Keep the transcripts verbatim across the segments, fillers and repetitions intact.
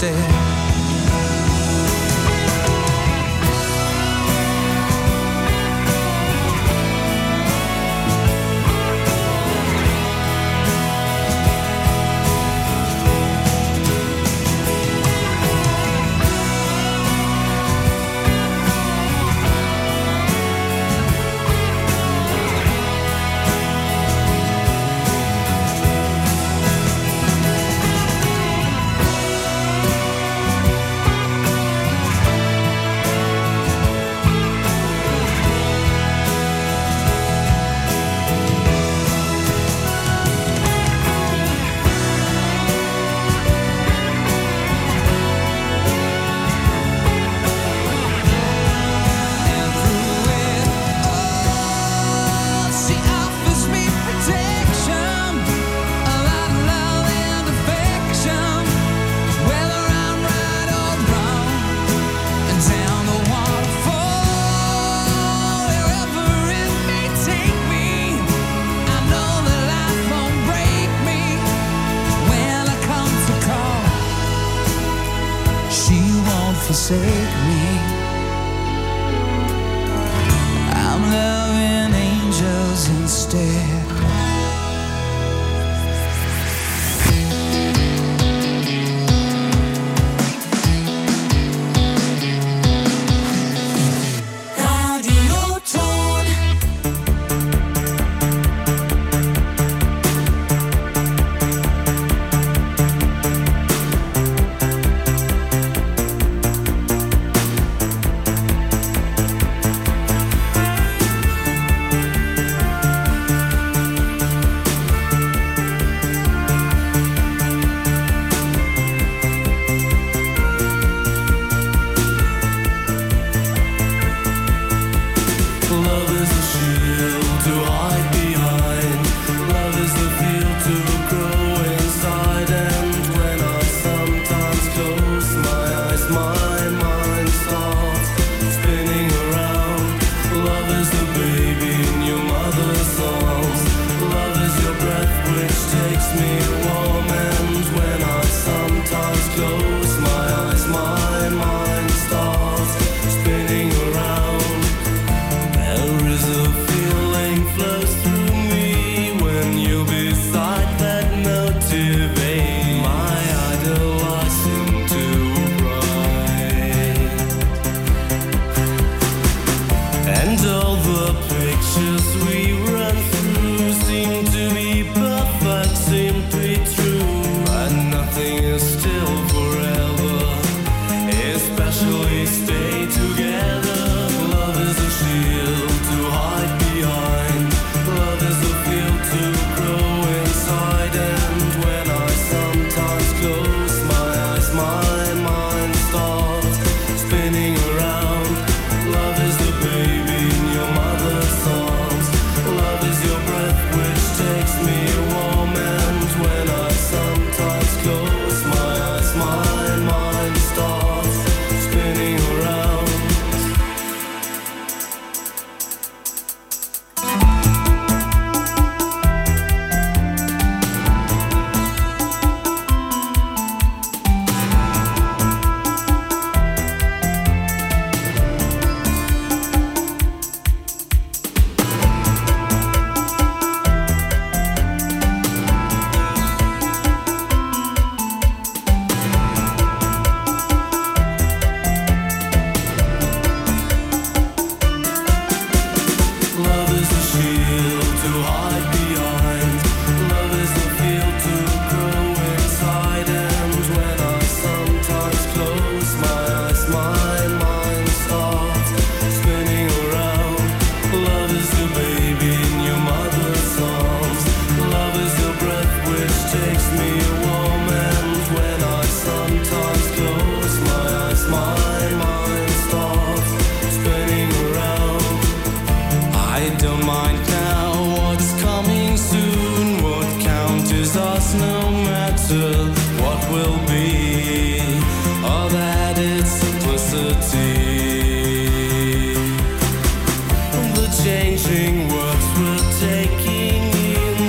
instead. Forsake me. I'm loving angels instead.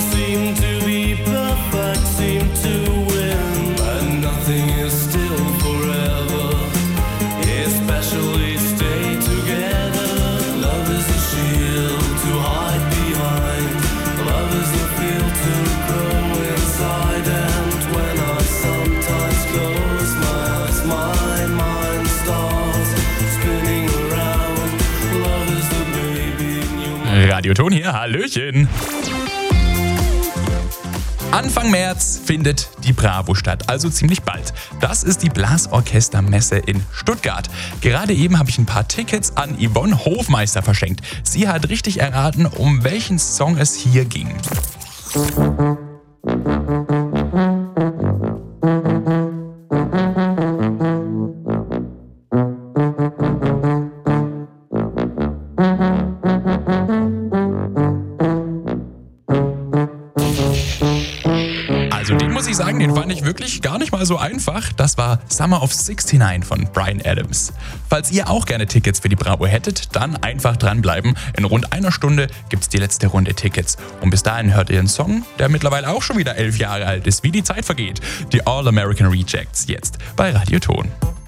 Still for Radioton hier, hallöchen. Anfang März findet die Bravo statt, also ziemlich bald. Das ist die Blasorchestermesse in Stuttgart. Gerade eben habe ich ein paar Tickets an Yvonne Hofmeister verschenkt. Sie hat richtig erraten, um welchen Song es hier ging. Also den muss ich sagen, den fand ich wirklich gar nicht mal so einfach. Das war Summer of sixty-nine von Bryan Adams. Falls ihr auch gerne Tickets für die Bravo hättet, dann einfach dranbleiben. In rund einer Stunde gibt's die letzte Runde Tickets. Und bis dahin hört ihr einen Song, der mittlerweile auch schon wieder elf Jahre alt ist, wie die Zeit vergeht. Die All American Rejects jetzt bei Radioton.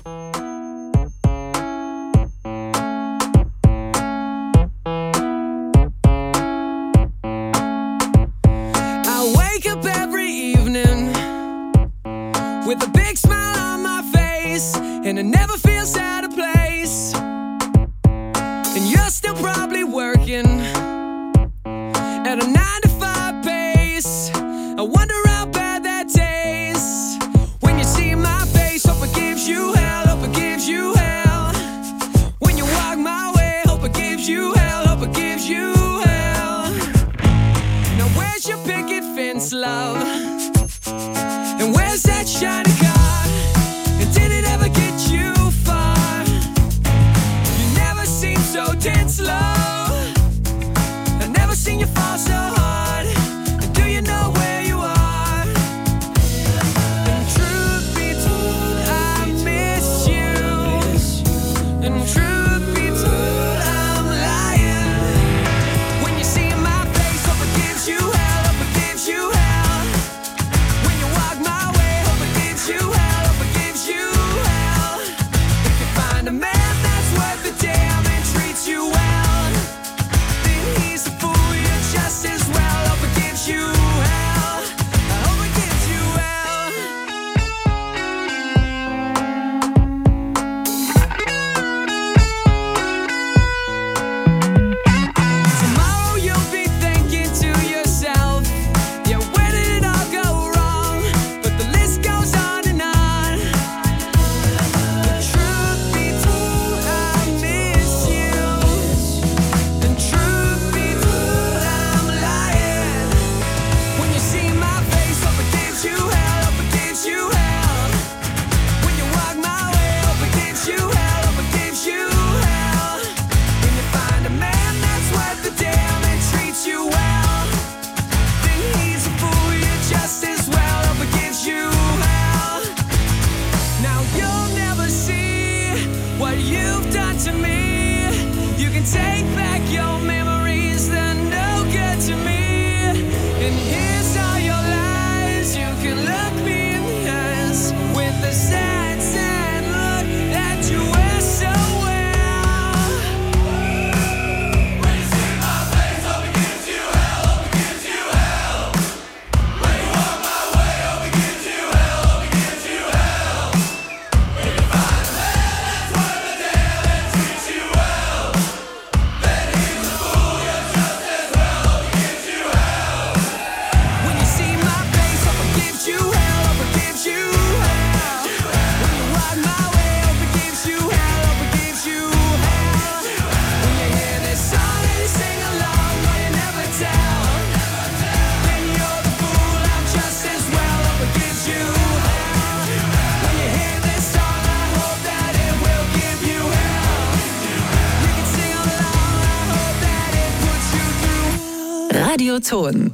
With a big smile on my face, and it never feels out of place. And you're still probably working at a nine to five pace. I wonder how bad that tastes when you see my face. Hope it gives you hell, hope it gives you hell. When you walk my way, hope it gives you hell, hope it gives you hell. Now where's your picket fence, love? And where's that shiny car? And did it ever get you far? You never seem so tense, love. I've never seen you fall so hard. And do you know where you are? And truth be told, I miss you. And truth be told, I'm lying. When you see my face, hope it gives you hell, hope it gives you hell. Radioton.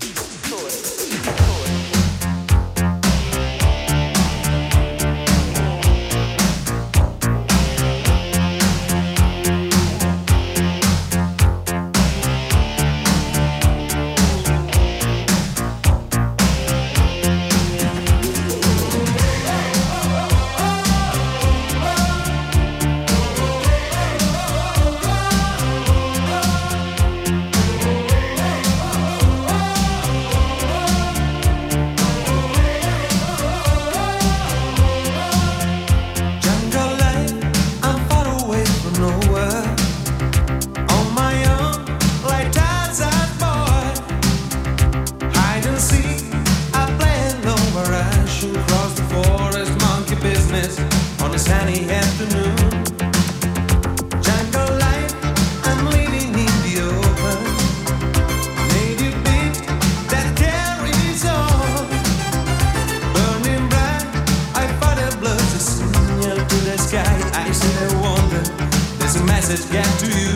to you.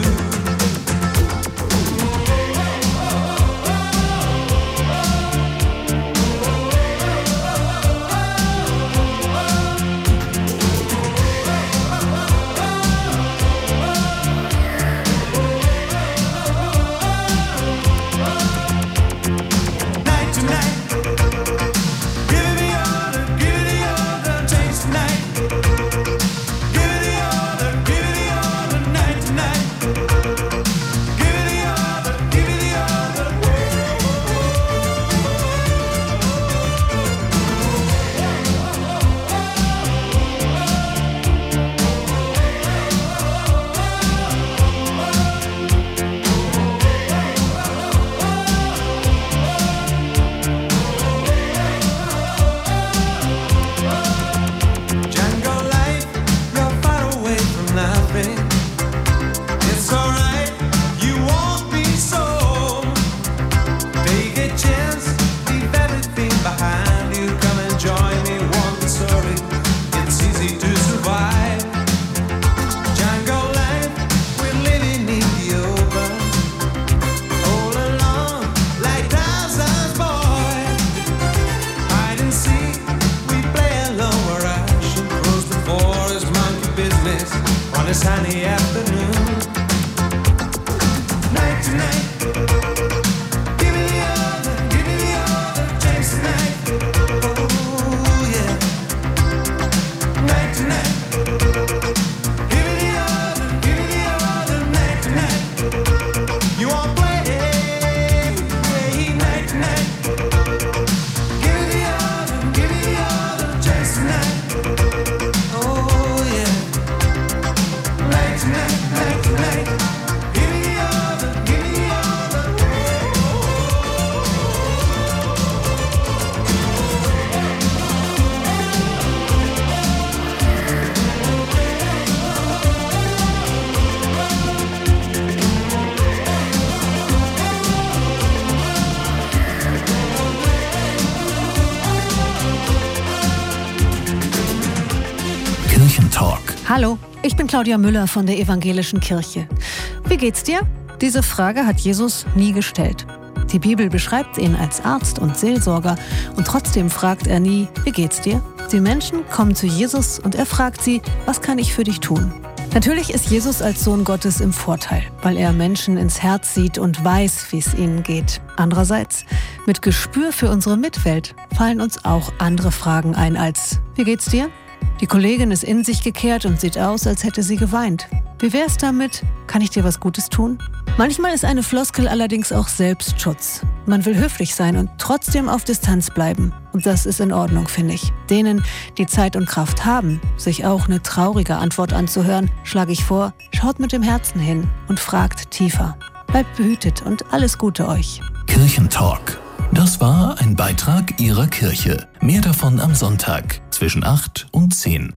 Hallo, ich bin Claudia Müller von der Evangelischen Kirche. Wie geht's dir? Diese Frage hat Jesus nie gestellt. Die Bibel beschreibt ihn als Arzt und Seelsorger und trotzdem fragt er nie, wie geht's dir? Die Menschen kommen zu Jesus und er fragt sie, was kann ich für dich tun? Natürlich ist Jesus als Sohn Gottes im Vorteil, weil er Menschen ins Herz sieht und weiß, wie es ihnen geht. Andererseits, mit Gespür für unsere Mitwelt fallen uns auch andere Fragen ein als, wie geht's dir? Die Kollegin ist in sich gekehrt und sieht aus, als hätte sie geweint. Wie wär's damit? Kann ich dir was Gutes tun? Manchmal ist eine Floskel allerdings auch Selbstschutz. Man will höflich sein und trotzdem auf Distanz bleiben. Und das ist in Ordnung, finde ich. Denen, die Zeit und Kraft haben, sich auch eine traurige Antwort anzuhören, schlage ich vor, schaut mit dem Herzen hin und fragt tiefer. Bleibt behütet und alles Gute euch. Kirchentalk. Das war ein Beitrag Ihrer Kirche. Mehr davon am Sonntag zwischen acht und zehn.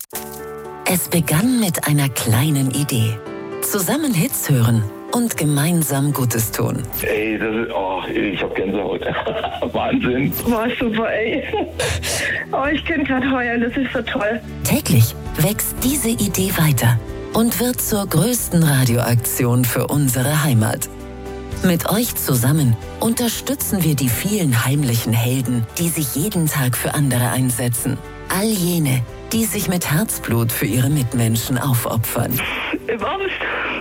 Es begann mit einer kleinen Idee. Zusammen Hits hören und gemeinsam Gutes tun. Ey, das ist, oh, ich hab Gänsehaut. Wahnsinn. War super, ey. Oh, ich kann gerade heulen, das ist so toll. Täglich wächst diese Idee weiter und wird zur größten Radioaktion für unsere Heimat. Mit euch zusammen unterstützen wir die vielen heimlichen Helden, die sich jeden Tag für andere einsetzen. All jene, die sich mit Herzblut für ihre Mitmenschen aufopfern. Im Ernst?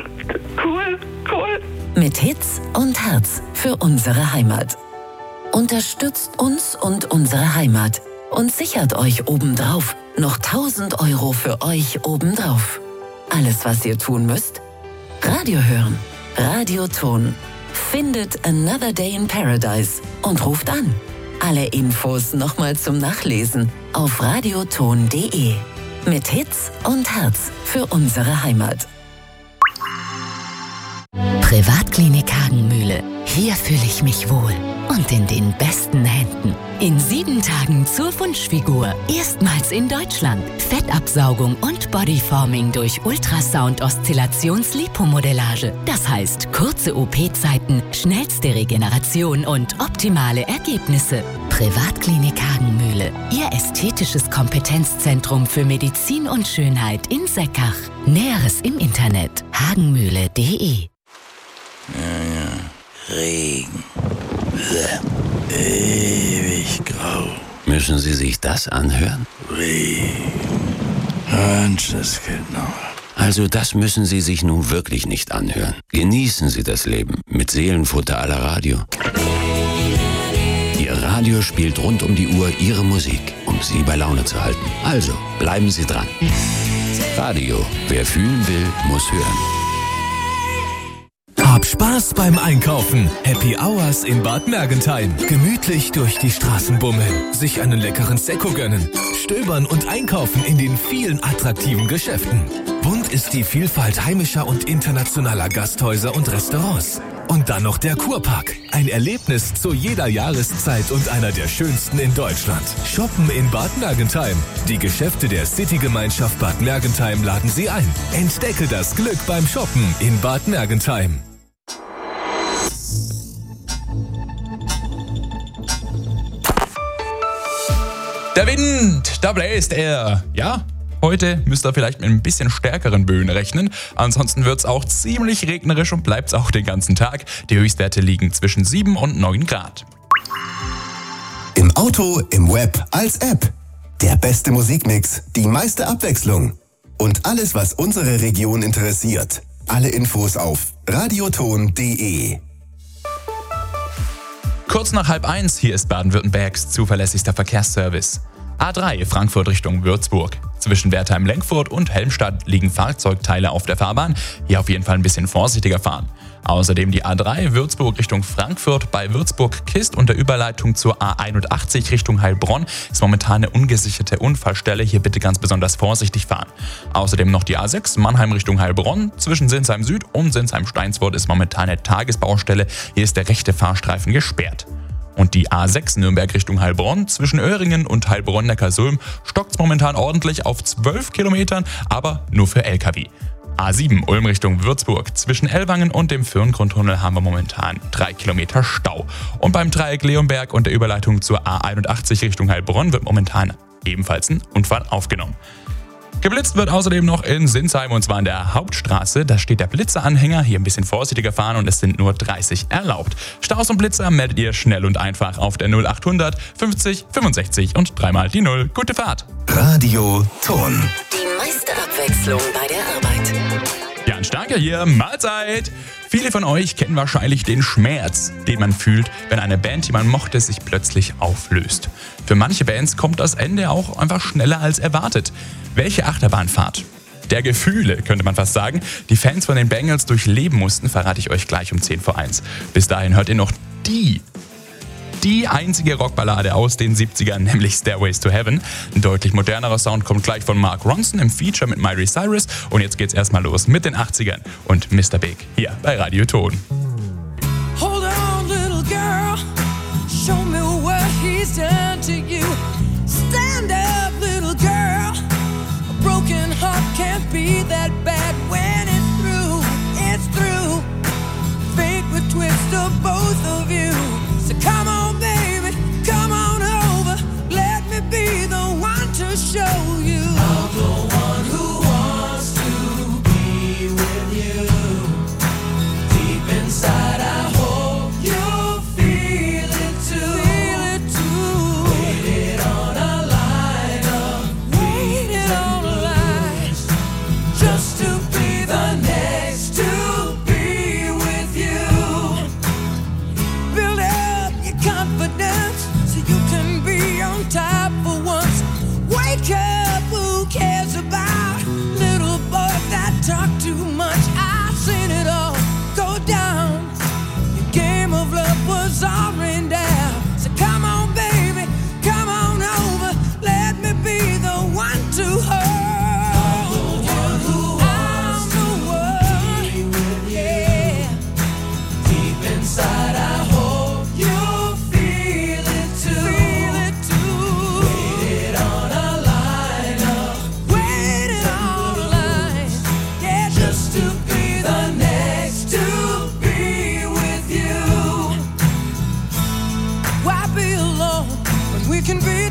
Cool, cool. Mit Hits und Herz für unsere Heimat. Unterstützt uns und unsere Heimat und sichert euch obendrauf noch tausend Euro für euch obendrauf. Alles, was ihr tun müsst? Radio hören. Radioton. Findet Another Day in Paradise und ruft an. Alle Infos nochmal zum Nachlesen auf radioton punkt de. Mit Hits und Herz für unsere Heimat. Privatklinik Hagenmühle. Hier fühle ich mich wohl. und in den besten Händen. In sieben Tagen zur Wunschfigur. Erstmals in Deutschland. Fettabsaugung und Bodyforming durch Ultrasound-Oszillations-Lipomodellage. Das heißt, kurze O P-Zeiten, schnellste Regeneration und optimale Ergebnisse. Privatklinik Hagenmühle. Ihr ästhetisches Kompetenzzentrum für Medizin und Schönheit in Seckach. Näheres im Internet. hagenmühle punkt de. Ja, ja. Regen. Ewig grau. Müssen Sie sich das anhören? Regen. Menschenskinder. Also das müssen Sie sich nun wirklich nicht anhören. Genießen Sie das Leben mit Seelenfutter à la Radio. Ihr Radio spielt rund um die Uhr Ihre Musik, um Sie bei Laune zu halten. Also, bleiben Sie dran. Radio, wer fühlen will, muss hören. Hab Spaß beim Einkaufen. Happy Hours in Bad Mergentheim. Gemütlich durch die Straßen bummeln, sich einen leckeren Sekko gönnen, stöbern und einkaufen in den vielen attraktiven Geschäften. Bunt ist die Vielfalt heimischer und internationaler Gasthäuser und Restaurants. Und dann noch der Kurpark. Ein Erlebnis zu jeder Jahreszeit und einer der schönsten in Deutschland. Shoppen in Bad Mergentheim. Die Geschäfte der City-Gemeinschaft Bad Mergentheim laden Sie ein. Entdecke das Glück beim Shoppen in Bad Mergentheim. Der Wind, da bläst er. Ja, heute müsst ihr vielleicht mit ein bisschen stärkeren Böen rechnen. Ansonsten wird's auch ziemlich regnerisch und bleibt's auch den ganzen Tag. Die Höchstwerte liegen zwischen sieben und neun Grad. Im Auto, im Web, als App. Der beste Musikmix, die meiste Abwechslung. Und alles, was unsere Region interessiert. Alle Infos auf radioton punkt de. Kurz nach halb eins, hier ist Baden-Württembergs zuverlässigster Verkehrsservice. A drei Frankfurt Richtung Würzburg. Zwischen Wertheim-Lenkfurt und Helmstadt liegen Fahrzeugteile auf der Fahrbahn. Hier auf jeden Fall ein bisschen vorsichtiger fahren. Außerdem die A drei Würzburg Richtung Frankfurt bei Würzburg-Kist und der Überleitung zur A einundachtzig Richtung Heilbronn ist momentan eine ungesicherte Unfallstelle. Hier bitte ganz besonders vorsichtig fahren. Außerdem noch die A sechs Mannheim Richtung Heilbronn. Zwischen Sinsheim Süd und Sinsheim-Steinswort ist momentan eine Tagesbaustelle. Hier ist der rechte Fahrstreifen gesperrt. Und die A sechs Nürnberg Richtung Heilbronn, zwischen Öhringen und Heilbronn-Neckarsulm stockt's momentan ordentlich auf zwölf Kilometern, aber nur für L K W. A sieben Ulm Richtung Würzburg, zwischen Ellwangen und dem Firngrundtunnel haben wir momentan drei Kilometer Stau. Und beim Dreieck Leonberg und der Überleitung zur A einundachtzig Richtung Heilbronn wird momentan ebenfalls ein Unfall aufgenommen. Geblitzt wird außerdem noch in Sinsheim und zwar an der Hauptstraße. Da steht der Blitzeranhänger, hier ein bisschen vorsichtiger fahren und es sind nur dreißig erlaubt. Staus und Blitzer meldet ihr schnell und einfach auf der null achthundert fünfzig fünfundsechzig und dreimal die null. Gute Fahrt! Radio Ton. Die meiste Abwechslung bei der Arbeit. Jan Starke hier, Mahlzeit! Viele von euch kennen wahrscheinlich den Schmerz, den man fühlt, wenn eine Band, die man mochte, sich plötzlich auflöst. Für manche Bands kommt das Ende auch einfach schneller als erwartet. Welche Achterbahnfahrt der Gefühle, könnte man fast sagen, die Fans von den Bangles durchleben mussten, verrate ich euch gleich um zehn vor eins. Bis dahin hört ihr noch die, die einzige Rockballade aus den siebzigern, nämlich Stairways to Heaven. Ein deutlich modernerer Sound kommt gleich von Mark Ronson im Feature mit Miley Cyrus. Und jetzt geht's erstmal los mit den achtzigern und Mister Big hier bei Radio Ton. Hold on, little girl, show me what he's done to you. Stand up, little girl, a broken heart can't be that bad when it's through, it's through. Fate would twist of both of you. So come on, baby, come on over, let me be the one to show you. I'm the one who wants to be with you, deep inside.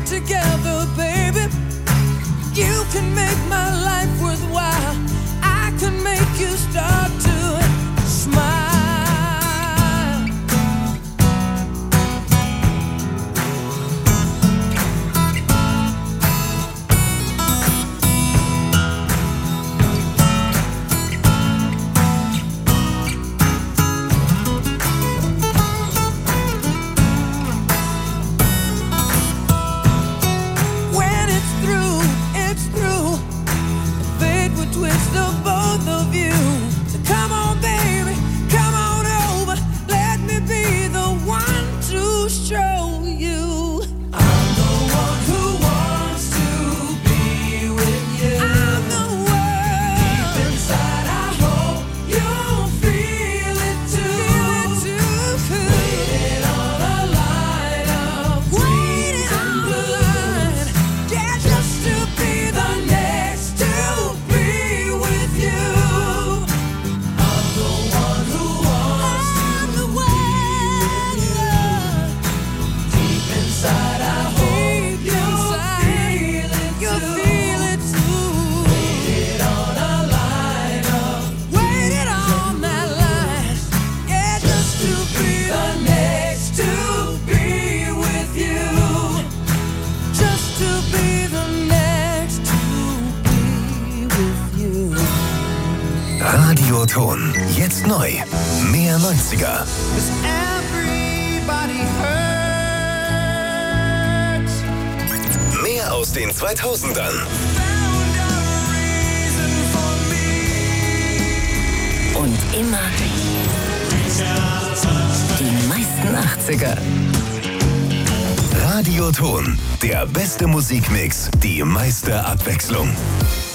together, baby. You can make my life worthwhile. I can make you start to smile. When it's through, it's through. Fate would twist the both of you. So come on, baby, come on over. Let me be the one to show you. I'm the one who wants to be with you. I'm the one. Deep inside, I hope you'll feel it too. Feel it too. Waiting on a line of waiting on a line. Yeah, just to be the next to be with you. I'm the one who wants to be with you. Deep inside, I hope you'll feel it too. Feel it too. Waited on a line of waited on that line. Yeah, just to be the next to be with you. Just to be the next to be with you. Radioton. Jetzt neu. Mehr neunziger. Everybody hurts. Mehr aus den zweitausendern. Und immer die meisten achtziger. Radioton. Der beste Musikmix. Die meiste Abwechslung.